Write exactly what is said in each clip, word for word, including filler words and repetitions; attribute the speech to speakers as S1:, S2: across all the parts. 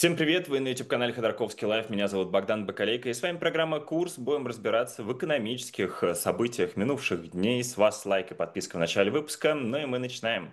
S1: Всем привет! Вы на YouTube-канале Ходорковский Лайв. Меня зовут Богдан Бакалейко. И с вами программа «Курс». Будем разбираться в экономических э, событиях минувших дней. С вас лайк и подписка в начале выпуска. Ну и мы начинаем.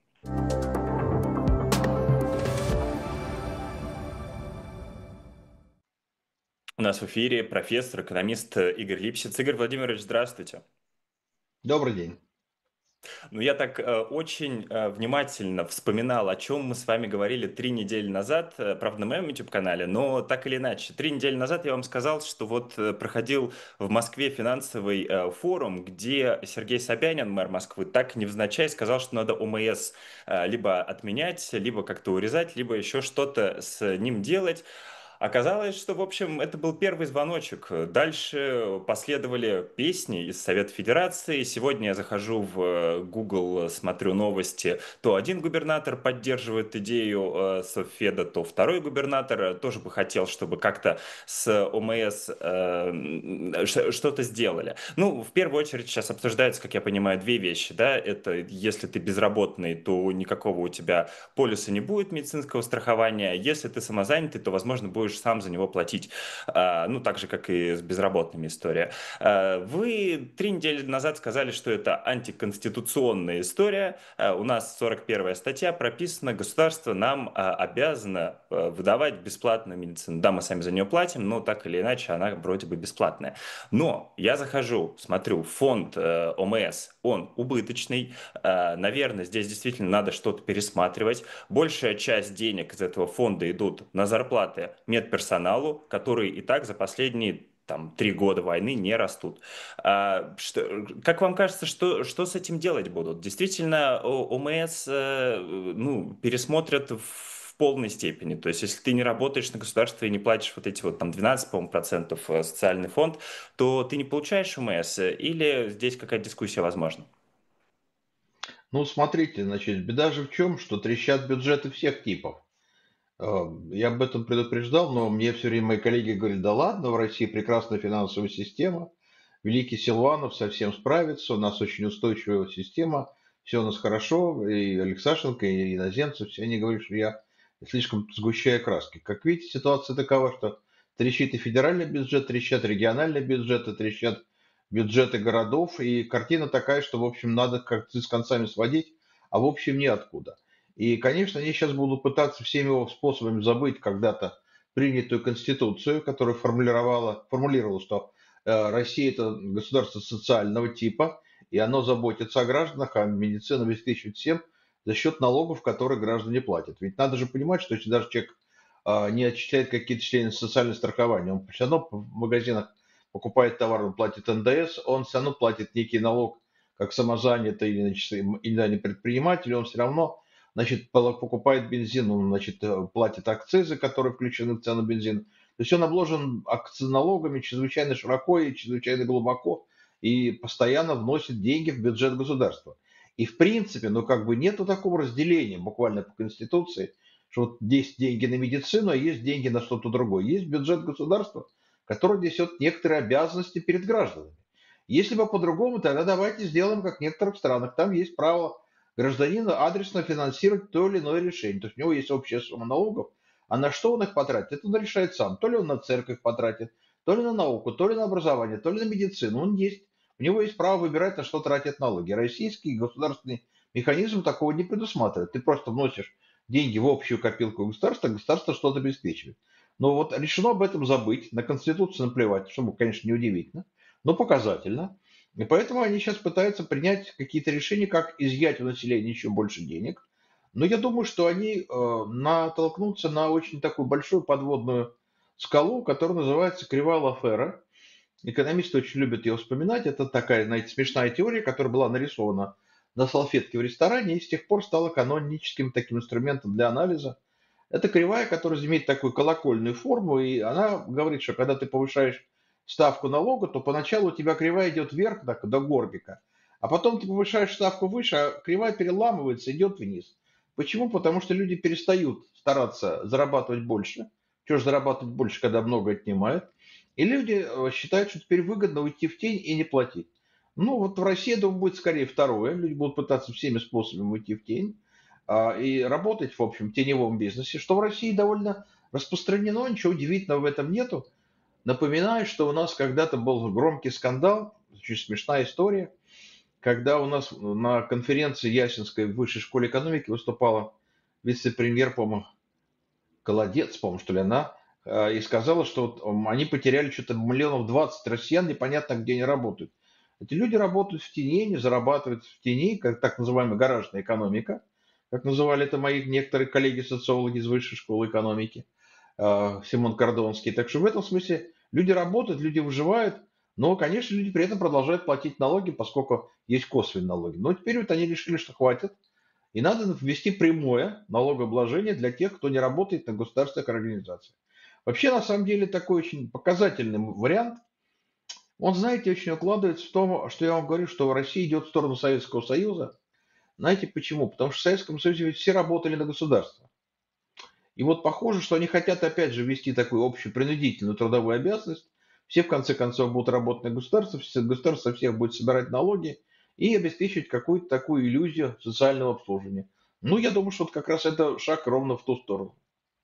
S1: У нас в эфире профессор, экономист э, Игорь Липсиц. Игорь Владимирович, здравствуйте.
S2: Добрый день.
S1: Ну, я так э, очень э, внимательно вспоминал, о чем мы с вами говорили три недели назад, э, правда, на моем YouTube-канале, но так или иначе. Три недели назад я вам сказал, что вот э, проходил в Москве финансовый э, форум, где Сергей Собянин, мэр Москвы, так невзначай сказал, что надо ОМС э, либо отменять, либо как-то урезать, либо еще что-то с ним делать. Оказалось, что, в общем, это был первый звоночек. Дальше последовали песни из Совета Федерации. Сегодня я захожу в э, Google, смотрю новости. То один губернатор поддерживает идею э, Совфеда, то второй губернатор э, тоже бы хотел, чтобы как-то с ОМС э, м, ш- что-то сделали. Ну, в первую очередь сейчас обсуждаются, как я понимаю, две вещи. Да? Это если ты безработный, то никакого у тебя полиса не будет медицинского страхования. Если ты самозанятый, то, возможно, будешь сам за него платить. А, Ну, так же, как и с безработными история. А, Вы три недели назад сказали, что это антиконституционная история. А, У нас сорок первая статья прописана, государство нам а, обязано а, выдавать бесплатную медицину. Да, мы сами за нее платим, но так или иначе она вроде бы бесплатная. Но я захожу, смотрю, фонд э, ОМС, он убыточный. Э, Наверное, здесь действительно надо что-то пересматривать. Большая часть денег из этого фонда идут на зарплаты медперсоналу, которые и так за последние там три года войны не растут. А, что, как вам кажется, что, что с этим делать будут? Действительно, О- ОМС э, ну, пересмотрят в полной степени. То есть, если ты не работаешь на государство и не платишь вот эти вот там двенадцать, по-моему, процентов э, социальный фонд, то ты не получаешь ОМС, э, или здесь какая-то дискуссия возможна?
S2: Ну, смотрите, значит, беда же в чем, что трещат бюджеты всех типов. Э, Я об этом предупреждал, но мне все время мои коллеги говорят, да ладно, в России прекрасная финансовая система, великий Силуанов совсем справится, у нас очень устойчивая система, все у нас хорошо, и Алексашенко, и иноземцы, все они говорят, что я слишком сгущаю краски. Как видите, ситуация такова, что трещит и федеральный бюджет, трещат региональные бюджеты, трещат бюджеты городов, и картина такая, что, в общем, надо как-то с концами сводить, а в общем неоткуда. И, конечно, они сейчас будут пытаться всеми его способами забыть когда-то принятую конституцию, которая формулировала, формулировала, что э, Россия это государство социального типа, и оно заботится о гражданах, а медицину обеспечивает всем за счет налогов, которые граждане платят. Ведь надо же понимать, что если даже человек а, не отчисляет какие-то члены социального страхования, он все равно в магазинах покупает товар, он платит эн дэ эс, он все равно платит некий налог, как самозанятый или, значит, или да, не предприниматель, он все равно значит, покупает бензин, он, значит, э, платит акцизы, которые включены в цену бензина. То есть он обложен акциз-налогами чрезвычайно широко и чрезвычайно глубоко и постоянно вносит деньги в бюджет государства. И в принципе, ну как бы нету такого разделения буквально по Конституции, что вот есть деньги на медицину, а есть деньги на что-то другое. Есть бюджет государства, который несет некоторые обязанности перед гражданами. Если бы по-другому, тогда давайте сделаем, как в некоторых странах. Там есть право гражданина адресно финансировать то или иное решение. То есть у него есть общая сумма налогов, а на что он их потратит, это он решает сам. То ли он на церковь потратит, то ли на науку, то ли на образование, то ли на медицину. Он есть. У него есть право выбирать, на что тратит налоги. Российский государственный механизм такого не предусматривает. Ты просто вносишь деньги в общую копилку государства, государство что-то обеспечивает. Но вот решено об этом забыть, на Конституцию наплевать, что, конечно, неудивительно, но показательно. И поэтому они сейчас пытаются принять какие-то решения, как изъять у населения еще больше денег. Но я думаю, что они э, натолкнутся на очень такую большую подводную скалу, которая называется кривая Лафера. Экономисты очень любят ее вспоминать. Это такая, знаете, смешная теория, которая была нарисована на салфетке в ресторане и с тех пор стала каноническим таким инструментом для анализа. Это кривая, которая имеет такую колокольную форму, и она говорит, что когда ты повышаешь ставку налога, то поначалу у тебя кривая идет вверх так, до горбика, а потом ты повышаешь ставку выше, а кривая переламывается, идет вниз. Почему? Потому что люди перестают стараться зарабатывать больше. Чего же зарабатывать больше, когда много отнимают? И люди э, считают, что теперь выгодно уйти в тень и не платить. Ну, вот в России, я думаю, будет скорее второе. Люди будут пытаться всеми способами уйти в тень. а, и работать, в общем, в теневом бизнесе, что в России довольно распространено, ничего удивительного в этом нету. Напоминаю, что у нас когда-то был громкий скандал, очень смешная история, когда у нас на конференции Ясинской в Высшей школе экономики выступала вице-премьер, по-моему, Голодец, по-моему, что ли, она, э, и сказала, что вот м, они потеряли что-то миллионов двадцать россиян, непонятно, где они работают. Эти люди работают в тени, не зарабатывают в тени, как так называемая гаражная экономика, как называли это мои некоторые коллеги-социологи из Высшей школы экономики, э, Симон Кордонский. Так что в этом смысле люди работают, люди выживают, но, конечно, люди при этом продолжают платить налоги, поскольку есть косвенные налоги. Но теперь вот они решили, что хватит, и надо ввести прямое налогообложение для тех, кто не работает на государственных организациях. Вообще, на самом деле, такой очень показательный вариант. Он, знаете, очень укладывается в том, что я вам говорю, что Россия идет в сторону Советского Союза. Знаете почему? Потому что в Советском Союзе ведь все работали на государство. И вот похоже, что они хотят опять же ввести такую общую принудительную трудовую обязанность. Все в конце концов будут работать на государство, все- государство со всех будет собирать налоги и обеспечивать какую-то такую иллюзию социального обслуживания. Ну, я думаю, что вот как раз это шаг ровно в ту сторону.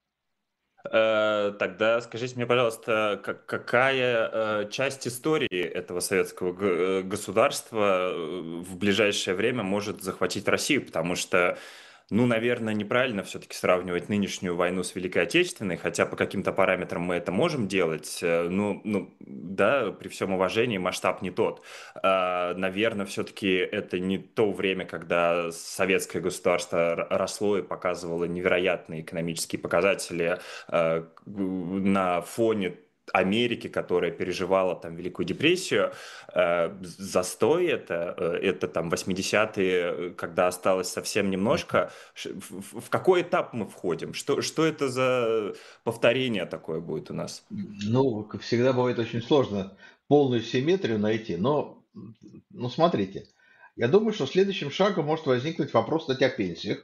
S1: Э, Тогда скажите мне, пожалуйста, ка- какая э, часть истории этого советского г- э, государства э, в ближайшее время может захватить Россию? Потому что, ну, наверное, неправильно все-таки сравнивать нынешнюю войну с Великой Отечественной, хотя по каким-то параметрам мы это можем делать. э, Ну, ну, да, при всем уважении масштаб не тот. Наверное, все-таки это не то время, когда советское государство р- росло и показывало невероятные экономические показатели э, на фоне Америки, которая переживала там Великую депрессию, э, застой это, э, это там восьмидесятые, когда осталось совсем немножко. Ш- В, в- в какой этап мы входим? Что, что это за повторение такое будет у нас?
S2: Ну, как всегда бывает очень сложно полную симметрию найти, но, м, ну, смотрите, я думаю, что следующим шагом может возникнуть вопрос, кстати, о пенсиях.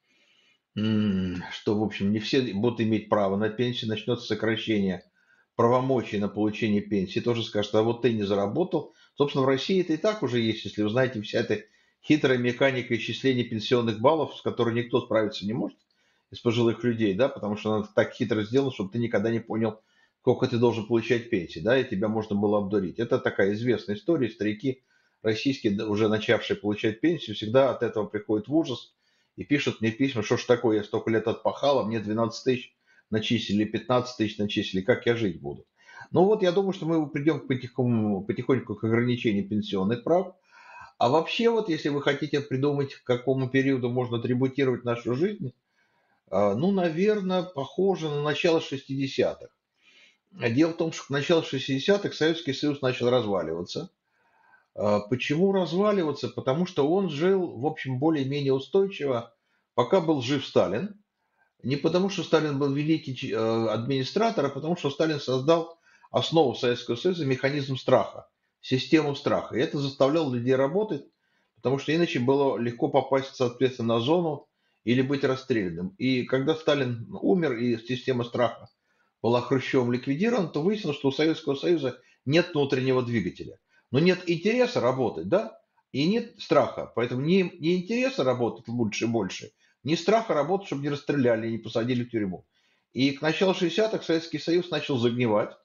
S2: М, что, в общем, не все будут иметь право на пенсию, начнется сокращение правомочий на получение пенсии, тоже скажут, а вот ты не заработал. Собственно, в России это и так уже есть, если вы знаете, вся эта хитрая механика исчисления пенсионных баллов, с которой никто справиться не может из пожилых людей, да, потому что она так хитро сделана, чтобы ты никогда не понял, сколько ты должен получать пенсии, да, и тебя можно было обдурить. Это такая известная история, старики российские, да, уже начавшие получать пенсию, всегда от этого приходят в ужас, и пишут мне письма, что ж такое, я столько лет отпахал, а мне двенадцать тысяч начислили, пятнадцать тысяч начислили, как я жить буду? Ну вот я думаю, что мы придем к потихоньку, потихоньку к ограничению пенсионных прав. А вообще вот, если вы хотите придумать, к какому периоду можно атрибутировать нашу жизнь, а, ну, наверное, похоже на начало шестидесятых. А Дело в том, что к началу шестидесятых Советский Союз начал разваливаться. А, Почему разваливаться? Потому что он жил, в общем, более-менее устойчиво, пока был жив Сталин. Не потому, что Сталин был великий ч- э, администратор, а потому, что Сталин создал основу Советского Союза, механизм страха, систему страха. И это заставляло людей работать, потому что иначе было легко попасть, соответственно, на зону или быть расстрелянным. И когда Сталин умер и система страха была Хрущевым ликвидирована, то выяснилось, что у Советского Союза нет внутреннего двигателя. Но нет интереса работать, да, и нет страха. Поэтому не, не интереса работать лучше и больше, ни страха работать, чтобы не расстреляли, не посадили в тюрьму. И к началу шестидесятых Советский Союз начал загнивать.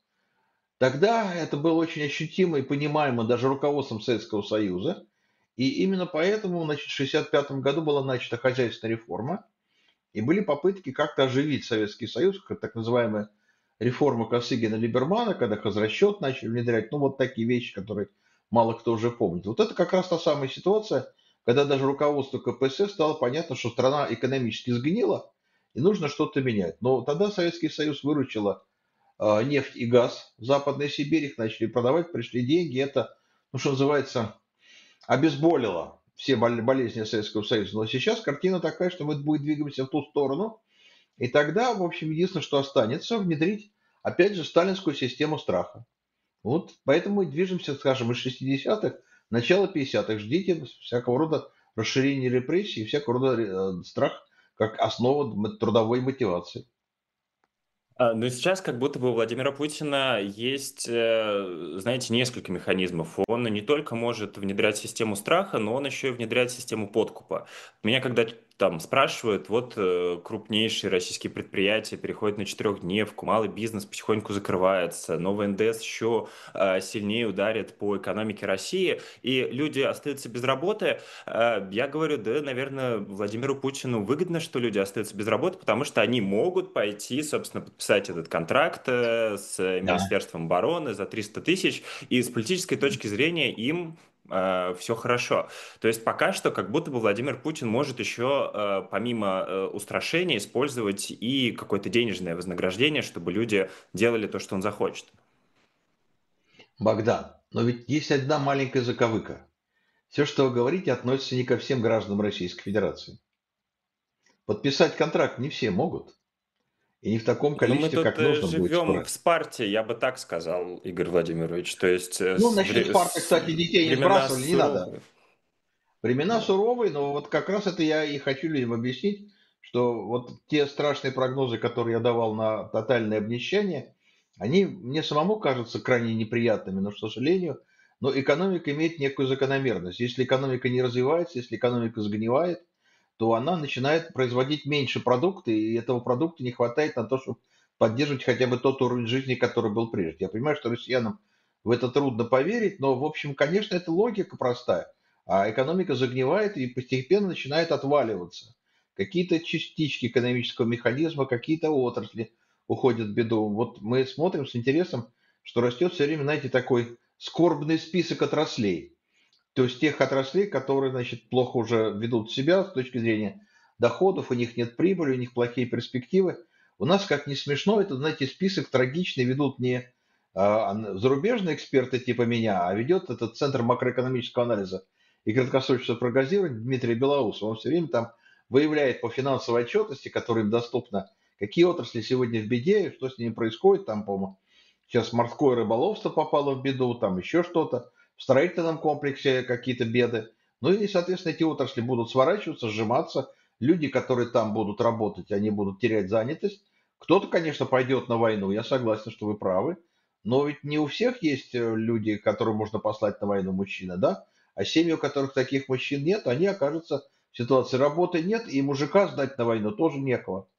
S2: Тогда это было очень ощутимо и понимаемо даже руководством Советского Союза. И именно поэтому значит, в шестьдесят пятом году была начата хозяйственная реформа. И были попытки как-то оживить Советский Союз, как так называемая реформа Косыгина-Либермана, когда хозрасчет начали внедрять, ну вот такие вещи, которые мало кто уже помнит. Вот это как раз та самая ситуация, когда даже руководству ка пэ эс эс стало понятно, что страна экономически сгнила и нужно что-то менять. Но тогда Советский Союз выручила а, нефть и газ в Западной Сибири, их начали продавать, пришли деньги, это, ну что называется, обезболило все болезни Советского Союза. Но сейчас картина такая, что мы будем двигаемся в ту сторону, и тогда, в общем, единственное, что останется, внедрить, опять же, сталинскую систему страха. Вот поэтому мы движемся, скажем, из шестидесятых, начала пятидесятых. Ждите всякого рода расширения репрессий, всякого рода э, страх как основа м- трудовой мотивации.
S1: А, Ну, сейчас как будто бы у Владимира Путина есть, э, знаете, несколько механизмов. Он не только может внедрять систему страха, но он еще и внедряет систему подкупа. Меня когда там спрашивают, вот э, крупнейшие российские предприятия переходят на четырехдневку, малый бизнес потихоньку закрывается, новый эн дэ эс еще э, сильнее ударит по экономике России, и люди остаются без работы. Э, Я говорю, да, наверное, Владимиру Путину выгодно, что люди остаются без работы, потому что они могут пойти, собственно, подписать этот контракт э, с
S2: Да.
S1: Министерством обороны за триста тысяч, и с политической точки зрения им все хорошо. То есть пока что как будто бы Владимир Путин может еще, э, помимо э, устрашения, использовать и какое-то денежное вознаграждение, чтобы люди делали то, что он захочет.
S2: Богдан, но ведь есть одна маленькая заковыка. Все, что вы говорите, относится не ко всем гражданам Российской Федерации. Подписать контракт не все могут. И не в таком
S1: Но мы
S2: количестве,
S1: тут
S2: как
S1: э,
S2: нужно будет
S1: живем
S2: скоро.
S1: в Спарте, я бы так сказал, Игорь Владимирович. То есть э,
S2: Ну,
S1: с
S2: насчет
S1: вре-
S2: Спарты,
S1: с
S2: кстати, детей не
S1: времена
S2: сбрасывали, не надо.
S1: суровые.
S2: Времена
S1: Да.
S2: суровые, но вот как раз это я и хочу людям объяснить, что вот те страшные прогнозы, которые я давал на тотальное обнищание, они мне самому кажутся крайне неприятными, но, к сожалению, но экономика имеет некую закономерность. Если экономика не развивается, если экономика сгнивает, то она начинает производить меньше продукта, и этого продукта не хватает на то, чтобы поддерживать хотя бы тот уровень жизни, который был прежде. Я понимаю, что россиянам в это трудно поверить, но, в общем, конечно, это логика простая. А экономика загнивает и постепенно начинает отваливаться. Какие-то частички экономического механизма, какие-то отрасли уходят в беду. Вот мы смотрим с интересом, что растет все время, знаете, такой скорбный список отраслей. То есть тех отраслей, которые, значит, плохо уже ведут себя с точки зрения доходов, у них нет прибыли, у них плохие перспективы. У нас, как ни смешно, это, знаете, список трагичный ведут не а, зарубежные эксперты типа меня, а ведет этот Центр макроэкономического анализа и краткосрочного прогнозирования Дмитрия Белоусова. Он все время там выявляет по финансовой отчетности, которая им доступна, какие отрасли сегодня в беде, что с ними происходит. Там, по-моему, сейчас морское рыболовство попало в беду, там еще что-то в строительном комплексе какие-то беды. Ну и, соответственно, эти отрасли будут сворачиваться, сжиматься. Люди, которые там будут работать, они будут терять занятость. Кто-то, конечно, пойдет на войну, я согласен, что вы правы. Но ведь не у всех есть э, люди, которые можно послать на войну, мужчина, да? А семьи, у которых таких мужчин нет, они окажутся в ситуации работы нет, и мужика сдать на войну тоже некого.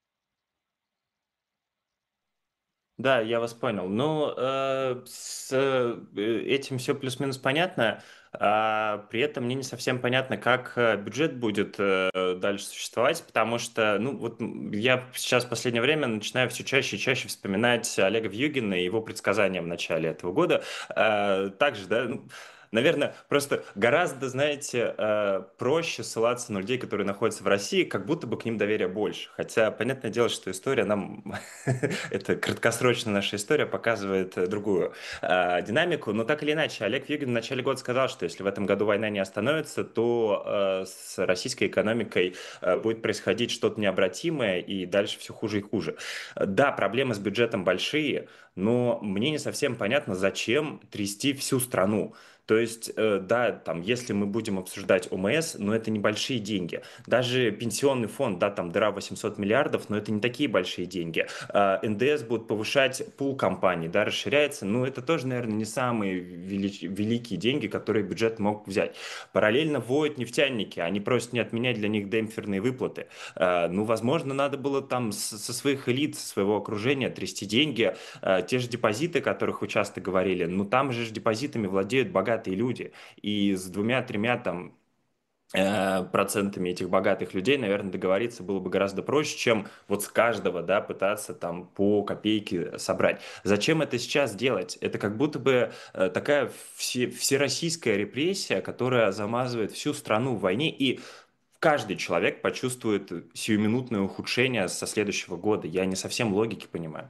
S1: Да, я вас понял. Ну, э, с э, этим все плюс-минус понятно, а при этом мне не совсем понятно, как э, бюджет будет э, дальше существовать, потому что, ну, вот м, я сейчас в последнее время начинаю все чаще и чаще вспоминать Олега Вьюгина и его предсказания в начале этого года. Э, Также, да, ну, наверное, просто гораздо, знаете, э, проще ссылаться на людей, которые находятся в России, как будто бы к ним доверия больше. Хотя, понятное дело, что история нам это краткосрочная наша история показывает э, другую э, динамику. Но так или иначе, Олег Вьюгин в начале года сказал, что если в этом году война не остановится, то э, с российской экономикой э, будет происходить что-то необратимое, и дальше все хуже и хуже. Э, Да, проблемы с бюджетом большие, но мне не совсем понятно, зачем трясти всю страну. То есть, э, да, там, если мы будем обсуждать о эм эс, но это небольшие деньги. Даже пенсионный фонд, да, там дыра восемьсот миллиардов, но это не такие большие деньги. А, эн дэ эс будут повышать пул компаний, да, расширяется, но это тоже, наверное, не самые велич- великие деньги, которые бюджет мог взять. Параллельно вводят нефтяники, они просят не отменять для них демпферные выплаты. А, Ну, возможно, надо было там с- со своих элит, со своего окружения трясти деньги, а, те же депозиты, о которых вы часто говорили, ну, там же ж депозитами владеют богатые люди, и с двумя-тремя там э, процентами этих богатых людей, наверное, договориться было бы гораздо проще, чем вот с каждого, да, пытаться там по копейке собрать. Зачем это сейчас делать? Это как будто бы э, такая все, всероссийская репрессия, которая замазывает всю страну в войне, и каждый человек почувствует сиюминутное ухудшение со следующего года. Я не совсем логики понимаю.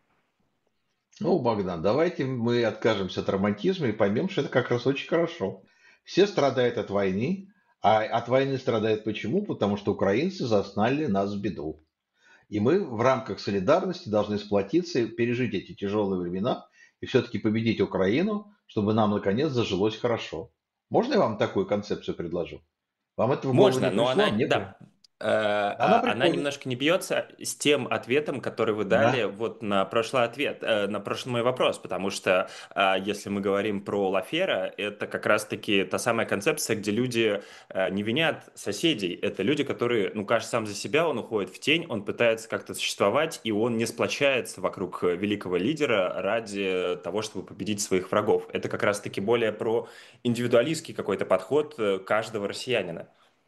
S2: Ну, Богдан, давайте мы откажемся от романтизма и поймем, что это как раз очень хорошо. Все страдают от войны, а от войны страдают почему? Потому что украинцы заснали нас в беду. И мы в рамках солидарности должны сплотиться и пережить эти тяжелые времена и все-таки победить Украину, чтобы нам наконец зажилось хорошо. Можно я вам такую концепцию предложу? Вам это в голову не
S1: Можно, но
S2: пришло, а
S1: она,
S2: мне
S1: да,
S2: при...
S1: Э,
S2: Она
S1: а она
S2: приходит.
S1: немножко не бьется с тем ответом, который вы дали
S2: Да.
S1: вот на прошлый ответ, э, на прошлый мой вопрос, потому что а, если мы говорим про Лафера, это как раз-таки та самая концепция, где люди э, не винят соседей, это люди, которые, ну, каждый сам за себя, он уходит в тень, он пытается как-то существовать, и он не сплочается вокруг э, великого лидера ради того, чтобы победить своих врагов. Это как раз-таки более про индивидуалистский какой-то подход э, каждого россиянина.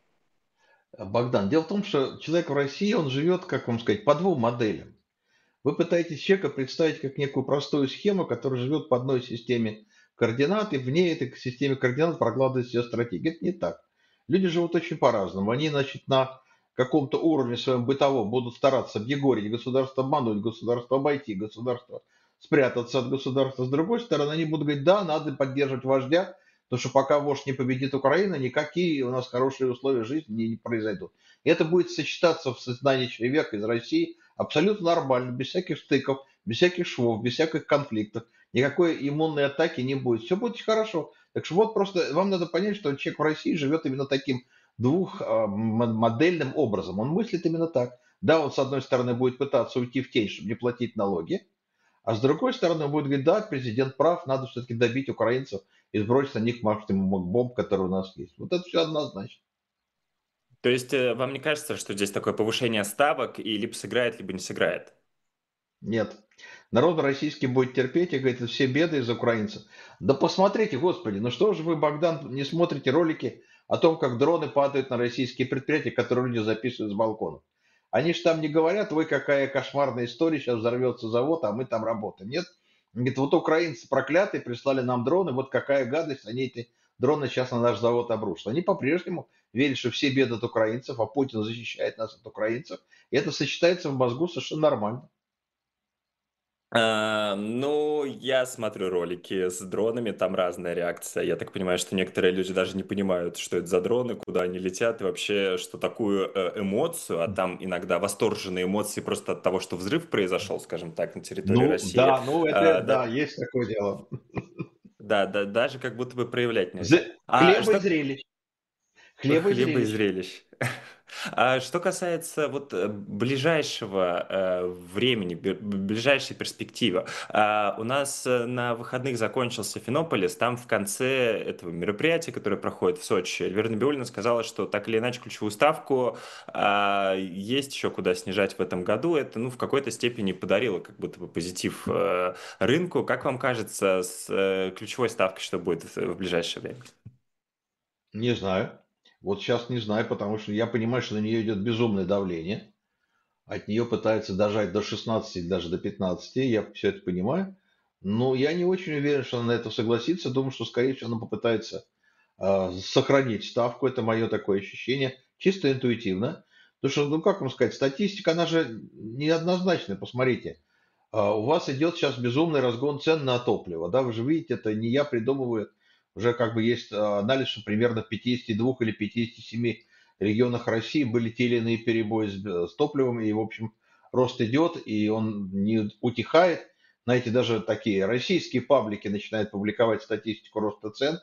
S2: Богдан, дело в том, что человек в России, он живет, как вам сказать, по двум моделям. Вы пытаетесь человека представить как некую простую схему, которая живет по одной системе координат, и вне этой системы координат прокладывает себе стратегии. Это не так. Люди живут очень по-разному. Они, значит, на каком-то уровне своем бытовом будут стараться объегорить государство, обмануть государство, обойти государство, спрятаться от государства. С другой стороны, они будут говорить, да, надо поддерживать вождя, потому что пока вождь не победит Украину, никакие у нас хорошие условия жизни не, не произойдут. И это будет сочетаться в сознании человека из России абсолютно нормально, без всяких стыков, без всяких швов, без всяких конфликтов. Никакой иммунной атаки не будет. Все будет хорошо. Так что вот просто вам надо понять, что человек в России живет именно таким двухмодельным образом. Он мыслит именно так. Да, он с одной стороны будет пытаться уйти в тень, чтобы не платить налоги, а с другой стороны он будет говорить, да, президент прав, надо все-таки добить украинцев и сбросить на них максимум бомб, которые у нас есть. Вот это все однозначно.
S1: То есть э, вам не кажется, что здесь такое повышение ставок и либо сыграет, либо не сыграет?
S2: Нет. Народ российский будет терпеть и говорит, это все беды из украинцев. Да посмотрите, господи, ну что же вы, Богдан, не смотрите ролики о том, как дроны падают на российские предприятия, которые люди записывают с балконов? Они же там не говорят, ой, какая кошмарная история, сейчас взорвется завод, а мы там работаем. Нет. Они говорят, вот украинцы проклятые прислали нам дроны, вот какая гадость, они эти дроны сейчас на наш завод обрушат. Они по-прежнему верят, что все беды от украинцев, а Путин защищает нас от украинцев. И это сочетается в мозгу совершенно нормально.
S1: А, ну, я смотрю ролики с дронами, там разная реакция. Я так понимаю, что некоторые люди даже не понимают, что это за дроны, куда они летят, и вообще, что такую э, эмоцию, а там иногда восторженные эмоции просто от того, что взрыв произошел, скажем так, на территории
S2: Ну
S1: России.
S2: да, ну это
S1: А,
S2: да,
S1: да,
S2: есть такое дело.
S1: да, да, даже как будто бы проявлять нельзя.
S2: З-
S1: А
S2: Хлеба и
S1: что
S2: зрелищ. Хлеба и
S1: хлеба и
S2: зрелищ.
S1: зрелищ. А что касается вот э, ближайшего э, времени, бе- ближайшей перспективы, а, у нас э, на выходных закончился Финополис, там в конце этого мероприятия, которое проходит в Сочи, Эльвира Набиуллина сказала, что так или иначе ключевую ставку а, есть еще куда снижать в этом году. Это, ну, в какой-то степени подарило как будто бы позитив э, рынку. Как вам кажется, с э, ключевой ставкой что будет в в ближайшее время?
S2: Не знаю. Вот сейчас не знаю, потому что я понимаю, что на нее идет безумное давление. От нее пытаются дожать до шестнадцати или даже до пятнадцати. Я все это понимаю. Но я не очень уверен, что она на это согласится. Думаю, что, скорее всего, она попытается а, сохранить ставку. Это мое такое ощущение. Чисто интуитивно. Потому что, ну как вам сказать, статистика, она же неоднозначная. Посмотрите. А, у вас идет сейчас безумный разгон цен на топливо, да, вы же видите, это не я придумываю, уже как бы есть а, анализ, что примерно в пятидесяти двух или пятидесяти семи регионах России были те или иные перебои с, б- с топливом, и, в общем, рост идет, и он не утихает. Знаете, даже такие российские паблики начинают публиковать статистику роста цен,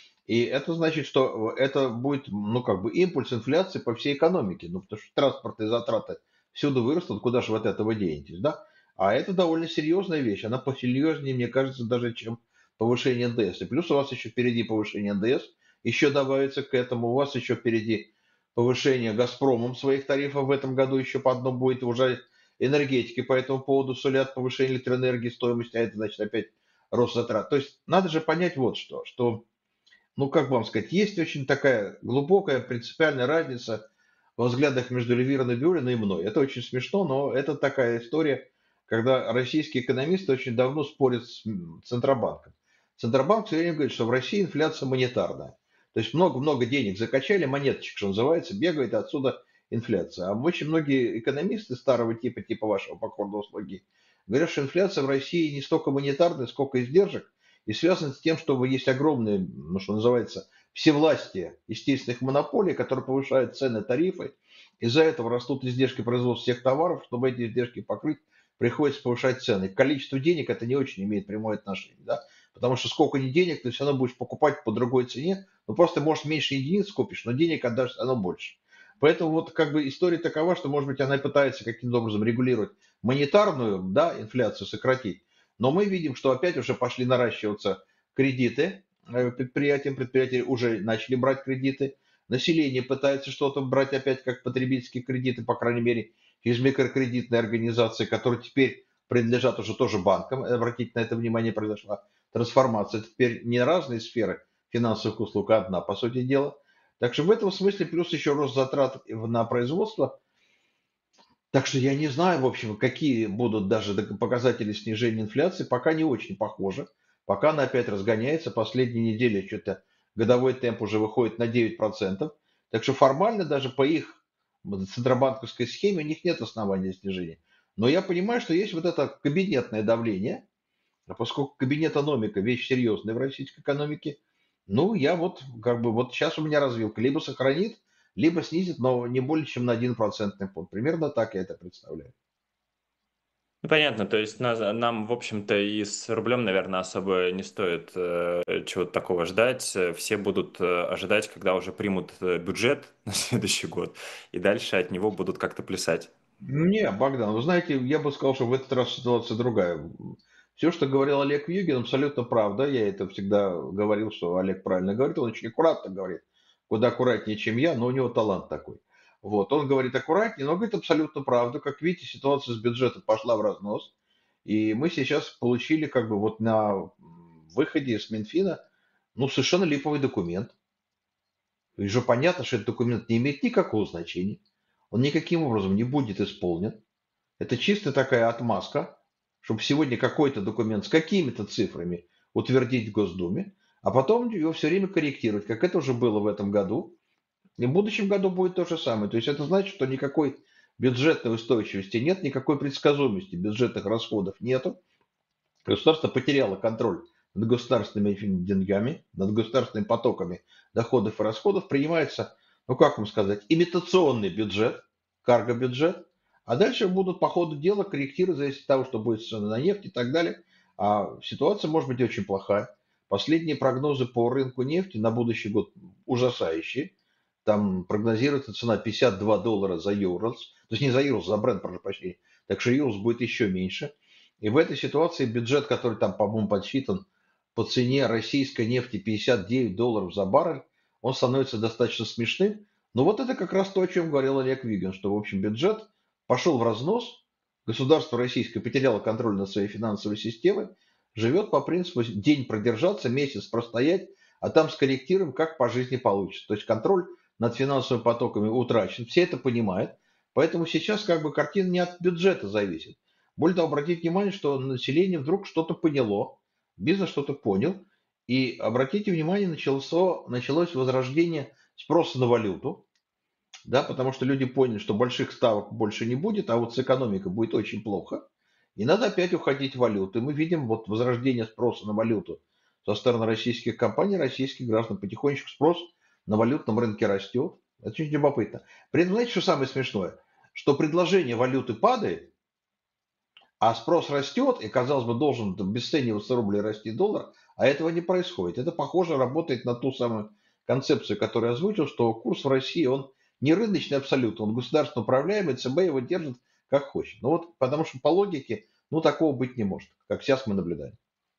S2: и это значит, что это будет, ну, как бы импульс инфляции по всей экономике, ну, потому что транспортные затраты всюду вырастут, куда же вы от этого денетесь, да? А это довольно серьезная вещь, она посерьезнее, мне кажется, даже чем повышение эн дэ эс. И плюс у вас еще впереди повышение эн дэ эс, еще добавится к этому, у вас еще впереди повышение «Газпромом» своих тарифов в этом году, еще по одному будет уже энергетики по этому поводу сулят повышение электроэнергии стоимости, а это значит опять рост затрат. То есть надо же понять вот что, что ну, как вам сказать, есть очень такая глубокая принципиальная разница во взглядах между Эльвирой Набиуллиной и мной. Это очень смешно, но это такая история, когда российские экономисты очень давно спорят с м, Центробанком. Центробанк все время говорит, что в России инфляция монетарная. То есть много-много денег закачали, монеточек, что называется, бегает, и отсюда инфляция. А очень многие экономисты старого типа, типа вашего покорного слуги, говорят, что инфляция в России не столько монетарная, сколько издержек, и связано с тем, что есть огромное, ну, что называется, всевластие естественных монополий, которые повышают цены, тарифы. Из-за этого растут издержки производства всех товаров. Чтобы эти издержки покрыть, приходится повышать цены. К количеству денег это не очень имеет прямое отношение. Да? Потому что сколько ни денег, ты все равно будешь покупать по другой цене. Ну, просто, может, меньше единиц купишь, но денег отдашь все равно больше. Поэтому вот как бы история такова, что, может быть, она пытается каким-то образом регулировать монетарную, да, инфляцию, сократить. Но мы видим, что опять уже пошли наращиваться кредиты э, предприятиям, предприятия уже начали брать кредиты. Население пытается что-то брать опять как потребительские кредиты, по крайней мере, через микрокредитные организации, которые теперь принадлежат уже тоже банкам. Обратите на это внимание, произошла трансформация. Это теперь не разные сферы финансовых услуг, а одна, по сути дела. Так что в этом смысле плюс еще рост затрат на производство. Так что я не знаю, в общем, какие будут даже показатели снижения инфляции. Пока не очень похоже. Пока она опять разгоняется. Последние недели что-то годовой темп уже выходит на девять процентов. Так что формально даже по их центробанковской схеме у них нет основания снижения. Но я понимаю, что есть вот это кабинетное давление, а поскольку кабинетономика вещь серьезная в российской экономике, ну, я вот как бы вот сейчас у меня развилка. Либо сохранит, либо снизит, но не более чем на один процентный пункт. Примерно так я это представляю.
S1: Ну, понятно, то есть нас- нам, в общем-то, и с рублем, наверное, особо не стоит э, чего-то такого ждать. Э, Все будут э, ожидать, когда уже примут э, бюджет на следующий год, и дальше от него будут как-то плясать.
S2: Не, Богдан, вы знаете, я бы сказал, что в этот раз ситуация другая. Все, что говорил Олег Вьюгин, абсолютно правда. Я это всегда говорил, что Олег правильно говорит. Он очень аккуратно говорит, куда аккуратнее, чем я, но у него талант такой. Вот, он говорит аккуратнее, но говорит абсолютно правду. Как видите, ситуация с бюджетом пошла в разнос. И мы сейчас получили как бы вот на выходе из Минфина, ну, совершенно липовый документ. И уже понятно, что этот документ не имеет никакого значения. Он никаким образом не будет исполнен. Это чисто такая отмазка, чтобы сегодня какой-то документ с какими-то цифрами утвердить в Госдуме, а потом его все время корректировать, как это уже было в этом году. И в будущем году будет то же самое. То есть это значит, что никакой бюджетной устойчивости нет, никакой предсказуемости бюджетных расходов нету. Государство потеряло контроль над государственными деньгами, над государственными потоками доходов и расходов. Принимается, ну как вам сказать, имитационный бюджет, карго-бюджет, а дальше будут по ходу дела корректировать, зависит от того, что будет цена на нефть и так далее. А ситуация может быть очень плохая. Последние прогнозы по рынку нефти на будущий год ужасающие. Там прогнозируется цена пятьдесят два доллара за Юрлс, то есть не за Юрлс, за бренд, прошу прощения. Так что Юрлс будет еще меньше. И в этой ситуации бюджет, который там, по-моему, подсчитан по цене российской нефти пятьдесят девять долларов за баррель, он становится достаточно смешным. Но вот это как раз то, о чем говорил Олег Вигин, что, в общем, бюджет пошел в разнос, государство российское потеряло контроль над своей финансовой системой, живет по принципу день продержаться, месяц простоять, а там скорректируем, как по жизни получится. То есть контроль над финансовыми потоками утрачен, все это понимают, поэтому сейчас как бы картина не от бюджета зависит. Более того, обратите внимание, что население вдруг что-то поняло, бизнес что-то понял, и обратите внимание, началось, началось возрождение спроса на валюту, да, потому что люди поняли, что больших ставок больше не будет, а вот с экономикой будет очень плохо, и надо опять уходить в валюту. И мы видим вот возрождение спроса на валюту со стороны российских компаний, российских граждан. Потихонечку спрос на валютном рынке растет. Это очень любопытно. При этом, знаете, что самое смешное? Что предложение валюты падает, а спрос растет, и, казалось бы, должен обесцениваться рубль и расти доллар, а этого не происходит. Это, похоже, работает на ту самую концепцию, которую я озвучил, что курс в России, он не рыночный абсолютно, он государственно управляемый, ЦБ его держит как хочет. Ну вот, потому что по логике, ну, такого быть не может, как сейчас мы наблюдаем.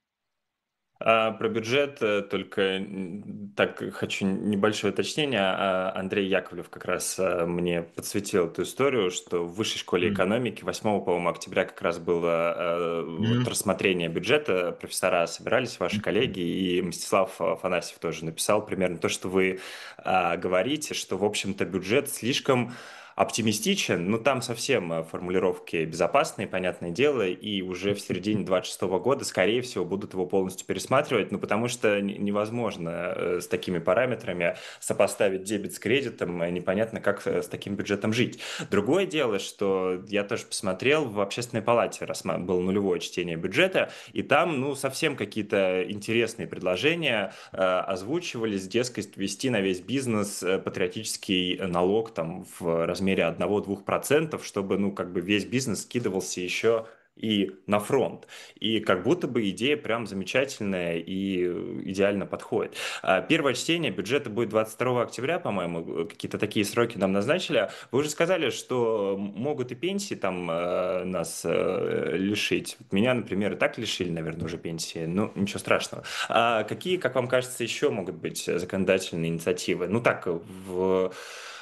S1: А про бюджет э, только м, так хочу небольшое уточнение. А Андрей Яковлев как раз э, мне подсветил эту историю, что в Высшей школе
S2: М,
S1: экономики восьмого, по-моему, октября как раз было э, вот
S2: м,
S1: рассмотрение бюджета. Профессора собирались, ваши
S2: м.
S1: коллеги, и Мстислав Афанасьев тоже написал примерно то, что вы а, говорите, что, в общем-то, бюджет слишком оптимистичен, но там совсем э, формулировки безопасные, понятное дело, и уже в середине двадцать шестого года, скорее всего, будут его полностью пересматривать, ну, потому что н- невозможно э, с такими параметрами сопоставить дебет с кредитом, э, непонятно, как э, с таким бюджетом жить. Другое дело, что я тоже посмотрел, в Общественной палате рассма- было нулевое чтение бюджета, и там, ну, совсем какие-то интересные предложения э, озвучивались, дескать, ввести на весь бизнес э, патриотический налог там в размере одного-двух процентов, чтобы, ну, как бы весь бизнес скидывался еще и на фронт. И как будто бы идея прям замечательная и э, идеально подходит. А, Первое чтение бюджета будет двадцать второго октября, по-моему, какие-то такие сроки нам назначили. Вы уже сказали, что могут и пенсии там э, нас э, лишить. Меня, например, и так лишили, наверное, уже пенсии. Ну, ничего страшного. А какие, как вам кажется, еще могут быть законодательные инициативы? Ну так, в,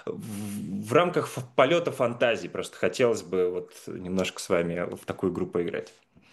S1: в, в рамках ф- полета фантазии просто хотелось бы вот немножко с вами в такую группу играть.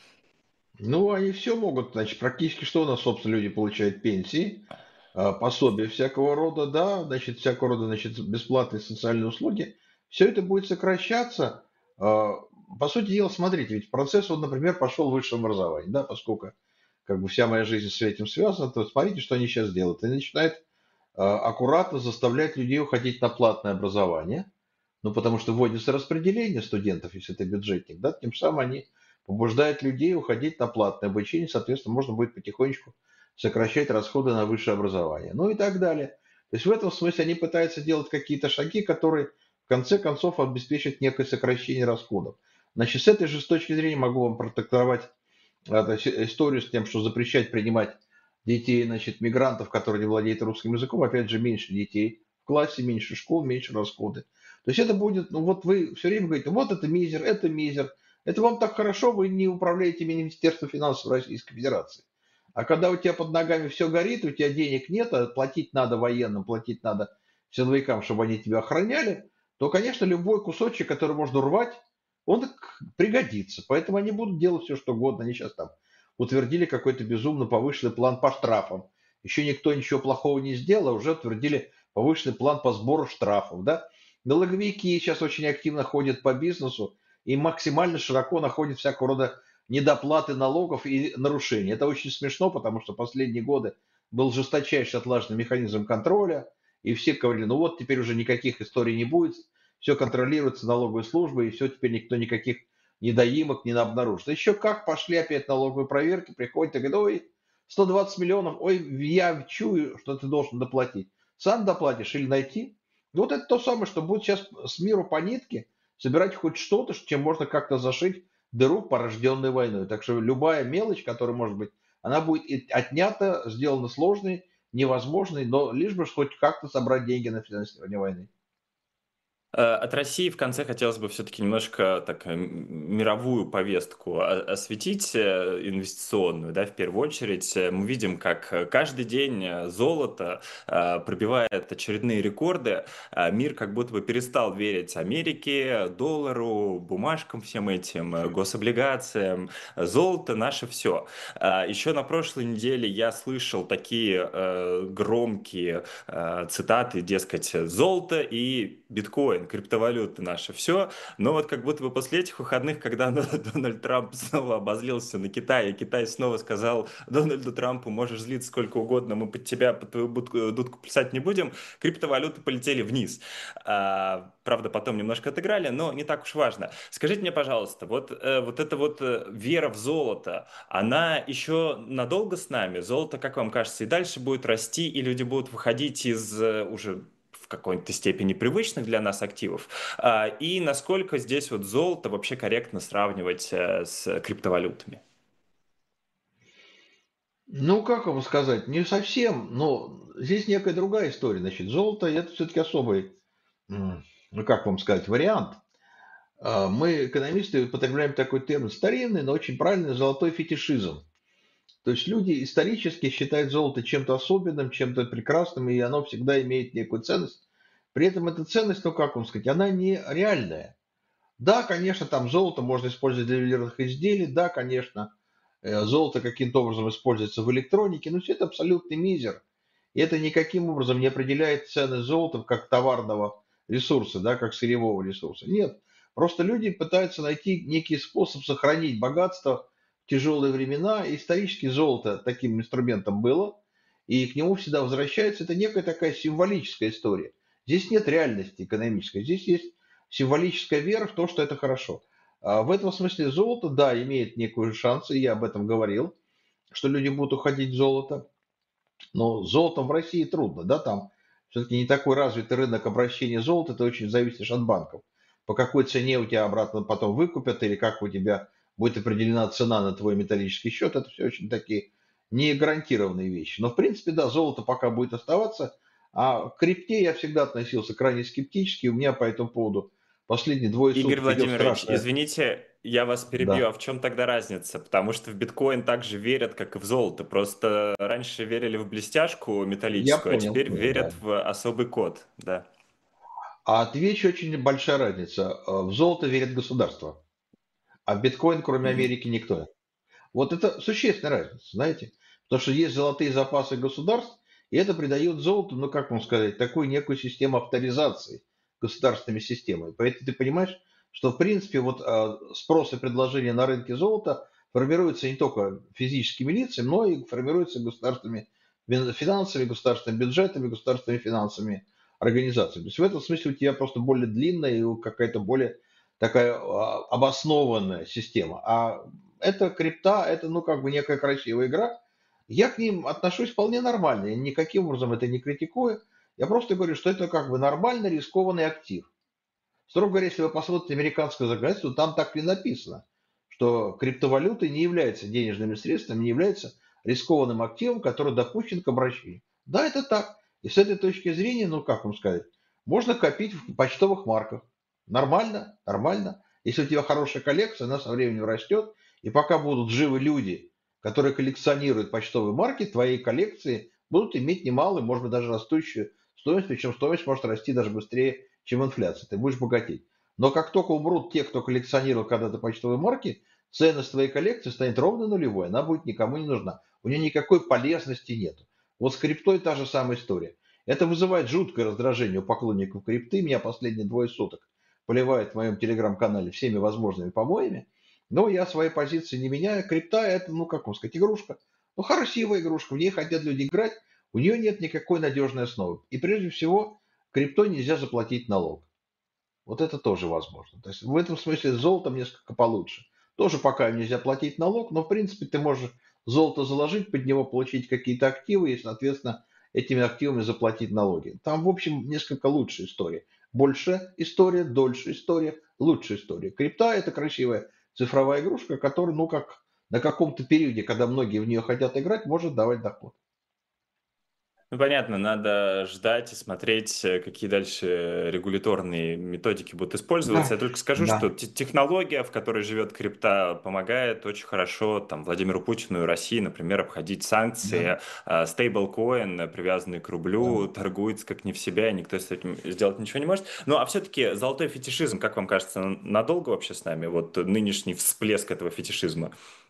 S2: Ну, они все могут, значит, практически что у нас, собственно, люди получают пенсии, а, пособия всякого рода, да, значит, всякого рода, значит, бесплатные социальные услуги. Все это будет сокращаться. А, По сути дела, смотрите, ведь процесс, вот, например, пошел в высшем образовании, да, поскольку как бы вся моя жизнь с этим связана, то смотрите, что они сейчас делают. Они начинают а, аккуратно заставлять людей уходить на платное образование, ну, потому что вводится распределение студентов, если ты бюджетник, да, тем самым они побуждают людей уходить на платное обучение, соответственно, можно будет потихонечку сокращать расходы на высшее образование, ну и так далее. То есть в этом смысле они пытаются делать какие-то шаги, которые в конце концов обеспечат некое сокращение расходов. Значит, с этой же с точки зрения могу вам протестовать это си- историю с тем, что запрещать принимать детей, значит, мигрантов, которые не владеют русским языком, опять же, меньше детей в классе, меньше школ, меньше расходы. То есть это будет, ну вот вы все время говорите, вот это мизер, это мизер, это вам так хорошо, вы не управляете Министерством финансов Российской Федерации. А когда у тебя под ногами все горит, у тебя денег нет, а платить надо военным, платить надо силовикам, чтобы они тебя охраняли, то, конечно, любой кусочек, который можно урвать, он пригодится. Поэтому они будут делать все, что угодно. Они сейчас там утвердили какой-то безумно повышенный план по штрафам. Еще никто ничего плохого не сделал, а уже утвердили повышенный план по сбору штрафов. Да? Налоговики сейчас очень активно ходят по бизнесу и максимально широко находят всякого рода недоплаты налогов и нарушения. Это очень смешно, потому что последние годы был жесточайший отлаженный механизм контроля, и все говорили, ну вот теперь уже никаких историй не будет, все контролируется налоговой службой, и все, теперь никто никаких недоимок не обнаружит. Еще как пошли опять налоговые проверки, приходят и говорят, ой, сто двадцать миллионов, ой, я чую, что ты должен доплатить. Сам доплатишь или найти? И вот это то самое, что будет сейчас с миру по нитке собирать хоть что-то, чем можно как-то зашить дыру, порожденную войной. Так что любая мелочь, которая может быть, она будет отнята, сделана сложной, невозможной, но лишь бы хоть как-то собрать деньги на финансирование войны.
S1: Э, От России в конце хотелось бы все-таки немножко так э, м- мировую повестку о- осветить, э, инвестиционную, да, в первую очередь. Э, Мы видим, как э, каждый день э, золото э, пробивает очередные рекорды. А Мир как будто бы перестал верить Америке, доллару, бумажкам всем этим, э, гособлигациям. Золото наше все. Еще на прошлой неделе я слышал такие э, громкие э, цитаты, дескать, золото и биткоин, криптовалюты наши, все. Но вот как будто бы после этих выходных, когда Дональд Трамп снова обозлился на Китай, и Китай снова сказал Дональду Трампу, можешь злиться сколько угодно, мы под тебя, под твою будку- дудку плясать не будем, криптовалюты полетели вниз. А, правда, потом немножко отыграли, но не так уж важно. Скажите мне, пожалуйста, вот, э, вот эта вот э, вера в золото, она еще надолго с нами? Золото, как вам кажется, и дальше будет расти, и люди будут выходить из э, уже в какой-то степени привычных для нас активов? А, И насколько здесь вот золото вообще корректно сравнивать э, с криптовалютами?
S2: Ну, как вам сказать, не совсем, но здесь некая другая история. Значит, золото– это все-таки особый, м, ну, как вам сказать, вариант. А, Мы, экономисты, употребляем такой термин старинный, но очень правильный, золотой фетишизм. То есть люди исторически считают золото чем-то особенным, чем-то прекрасным, и оно всегда имеет некую ценность. При этом эта ценность, ну как вам сказать, она не реальная. Да, конечно, там золото можно использовать для ювелирных изделий, да, конечно, э, золото каким-то образом используется в электронике, но все это абсолютный мизер. И это никаким образом не определяет цены золота как товарного ресурса, да, как сырьевого ресурса. Нет, просто люди пытаются найти некий способ сохранить богатство в тяжелые времена. И исторически золото таким инструментом было, и к нему всегда возвращаются. Это некая такая символическая история. Здесь нет реальности экономической, здесь есть символическая вера в то, что это хорошо. А в этом смысле золото, да, имеет некую шанс, и я об этом говорил, что люди будут уходить в золото. Но с золотом в России трудно, да, там все-таки не такой развитый рынок обращения золота, ты очень зависишь от банков. По какой цене у тебя обратно потом выкупят или как у тебя будет определена цена на твой металлический счет. Это все очень такие не гарантированные вещи. Но, в принципе, да, золото пока будет оставаться, а к крипте я всегда относился крайне скептически. У меня по этому поводу последние двое
S1: Игорь
S2: суток идет
S1: Владимирович,
S2: страшная...
S1: извините, я вас перебью,
S2: Да,
S1: а в чем тогда разница? Потому что в биткоин так же верят, как и в золото. Просто раньше верили в блестяшку
S2: я
S1: металлическую, а
S2: понял,
S1: теперь
S2: понял, да.
S1: верят в особый код. Да.
S2: А отвечу, очень большая разница. Э, В золото верит государство, а в биткоин, кроме
S1: Мгм.
S2: Америки, никто. Вот это существенная разница, знаете. Потому что есть золотые запасы государств, и это придает золоту, ну как вам сказать, такую некую систему авторизации государственными системами. Поэтому ты понимаешь, что в принципе вот а, спрос и предложение на рынке золота формируется не только физическими лицами, но и формируется государственными фин- финансами, государственными бюджетами, государственными финансовыми организациями. То есть в этом смысле у тебя просто более длинная и какая-то более такая а, обоснованная система. А это крипта, это, ну, как бы некая красивая игра. Я к ним отношусь вполне нормально. Я никаким образом это не критикую. Я просто говорю, что это как бы нормально рискованный актив. Строго говоря, если вы посмотрите американское законодательство, там так и написано, что криптовалюты не являются денежными средствами, не являются рискованным активом, который допущен к обращению. Да, это так. И с этой точки зрения, ну как вам сказать, можно копить в почтовых марках. Нормально, нормально. Если у тебя хорошая коллекция, она со временем растет. И пока будут живы люди, которые коллекционируют почтовые марки, твоей коллекции будут иметь немалую, может быть, даже растущую стоимость, причем стоимость может расти даже быстрее, чем инфляция. Ты будешь богатеть. Но как только умрут те, кто коллекционировал когда-то почтовые марки, ценность твоей коллекции станет ровно нулевой. Она будет никому не нужна. У нее никакой полезности нет. Вот с криптой та же самая история. Это вызывает жуткое раздражение у поклонников крипты. Меня последние двое суток поливают в моем телеграм-канале всеми возможными помоями. Но я своей позиции не меняю. Крипта это, ну как вам сказать, игрушка. Ну красивая игрушка, в ней хотят люди играть. У нее нет никакой надежной основы. И прежде всего, криптой нельзя заплатить налог. Вот это тоже возможно. То есть в этом смысле с золотом несколько получше. Тоже пока нельзя платить налог, но в принципе ты можешь золото заложить, под него получить какие-то активы и, соответственно, этими активами заплатить налоги. Там, в общем, несколько лучше история. Больше история, дольше история, лучше история. Крипта– это красивая цифровая игрушка, которая, ну, как на каком-то периоде, когда многие в нее хотят играть, может давать доход.
S1: Ну, понятно, надо ждать и смотреть, э, какие дальше регуляторные методики будут
S2: Да,
S1: использоваться. Я только скажу,
S2: да,
S1: что те- технология, в которой живет крипта, помогает очень хорошо там, Владимиру Путину и России, например, обходить
S2: да,
S1: санкции. А, Стейблкоин, э, привязанный к
S2: да.
S1: рублю, торгуется как не в себя, и никто с этим сделать ничего не может. Ну, а все-таки золотой фетишизм, как вам кажется, надолго вообще с нами? Вот нынешний всплеск этого фетишизма.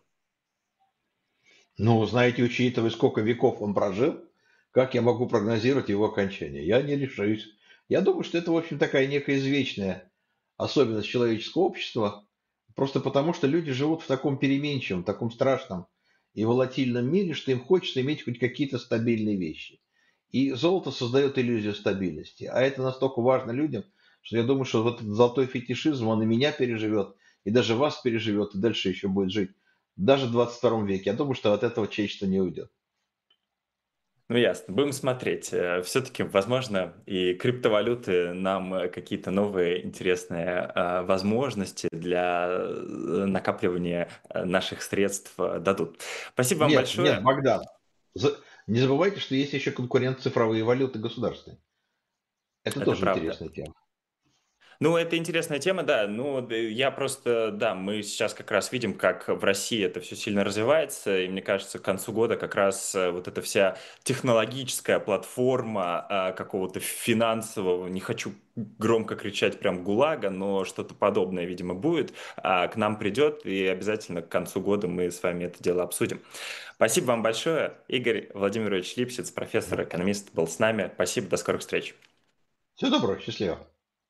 S2: Ну, знаете, учитывая, сколько веков он прожил, как я могу прогнозировать его окончание? Я не решаюсь. Я думаю, что это, в общем, такая некая извечная особенность человеческого общества, просто потому что люди живут в таком переменчивом, таком страшном и волатильном мире, что им хочется иметь хоть какие-то стабильные вещи. И золото создает иллюзию стабильности. А это настолько важно людям, что я думаю, что вот этот золотой фетишизм, он и меня переживет, и даже вас переживет, и дальше еще будет жить даже в двадцать втором веке. Я думаю, что от этого человечество не уйдет.
S1: Ну, ясно. Будем смотреть. Все-таки, возможно, и криптовалюты нам э, какие-то новые интересные э, возможности для э, накапливания э, наших средств э, дадут. Спасибо вам
S2: Нет, нет,
S1: большое.
S2: Богдан, за- не забывайте, что есть еще конкурент цифровые валюты государственные. Это
S1: Это
S2: тоже
S1: правда.
S2: интересная тема.
S1: Ну, это интересная тема, да. Ну, д- я просто, да, мы сейчас как раз видим, как в России это все сильно развивается, и мне кажется, к концу года как раз э, вот эта вся технологическая платформа а, какого-то финансового, не хочу громко кричать прям ГУЛАГа, но что-то подобное, видимо, будет, а, к нам придет, и обязательно к концу года мы с вами это дело обсудим. Спасибо вам большое. Игорь Владимирович Липсиц, профессор,
S2: Да.
S1: экономист, был с нами. Спасибо, до скорых встреч.
S2: Всего доброго, счастливо.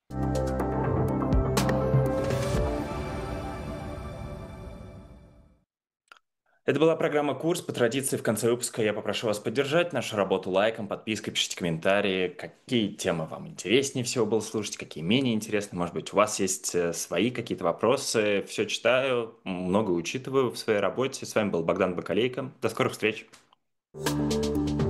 S1: Это была программа «Курс». По традиции, в конце выпуска я попрошу вас поддержать нашу работу лайком, подпиской, пишите комментарии, какие темы вам интереснее всего было слушать, какие менее интересны. Может быть, у вас есть э, свои какие-то вопросы. Все читаю, много учитываю в своей работе. С вами был Богдан Бакалейко. До скорых встреч.